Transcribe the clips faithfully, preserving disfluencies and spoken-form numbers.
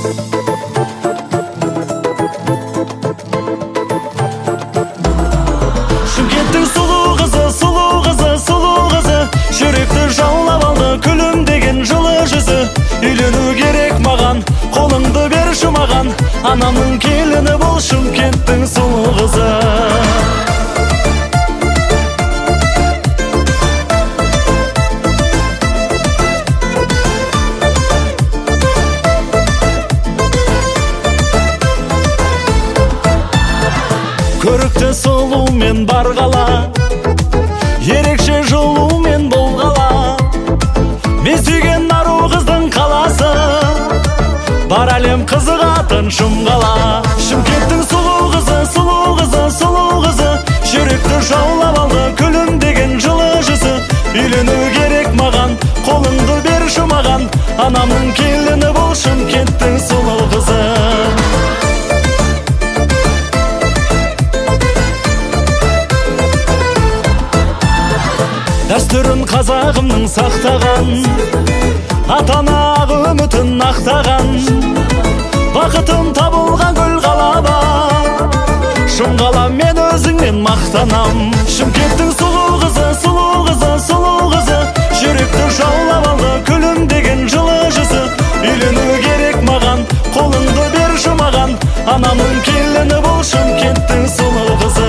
Шымкенттің сұлу қызы, сұлу қызы, сұлу қызы, жүректі жаулап алды күлімдеген жылы жүзі. Үйлену керек маған, қолыңды берші маған, анамның келіні бол Шымкенттің сұлу қызы. Көрікті сұлумен бар қала, ерекше жылумен бол қала. Мен сүйген ару қыздың қаласы, бар әлем қызығатын шым қала. Шымкенттің сұлу қызы, сұлу қызы, сұлу қызы, жүректі жаулап алды күлімдеген жылы жүзі. Үйлену керек маған, қолыңды берші маған, анамның келіні бол Шымкенттің сұлу қызы. Дәстүрін қазағымның сақтаған, ата-ана үмітін ақтаған, бақытым табылған гүл қалаба, шым қалам мен өзіңмен мақтанам. Шымкенттің сұлу қызы, сұлу қызы, сұлу қызы, жүректі жаулап алды күлімдеген жылы жүзі. Үйлену керек маған, қолыңды берші маған, анамның келіні бол Шымкенттің сұлу қызы.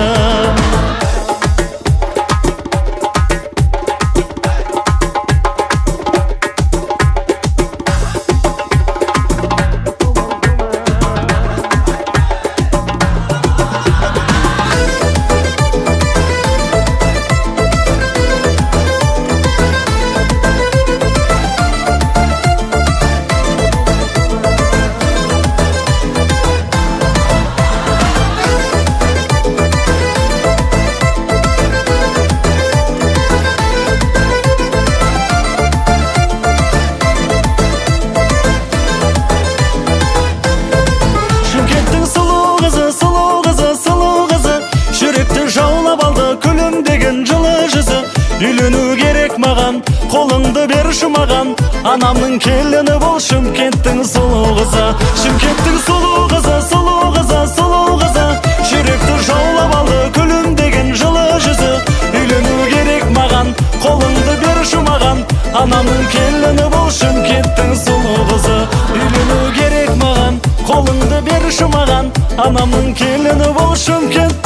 Үйлену керек маған, қолыңды берші маған, анамның келіні бол Шымкенттің сұлу қызы. Шымкенттің сұлу қызы, сұлу қызы, сұлу қызы, жүректі жаулап алды күлімдеген жылы жүзі. Үйлену керек маған, қолыңды берші маған, анамның келіні бол Шымкенттің сұлу қызы. Үйлену керек маған, қолыңды берші маған, анамның келіні бол Шымкент.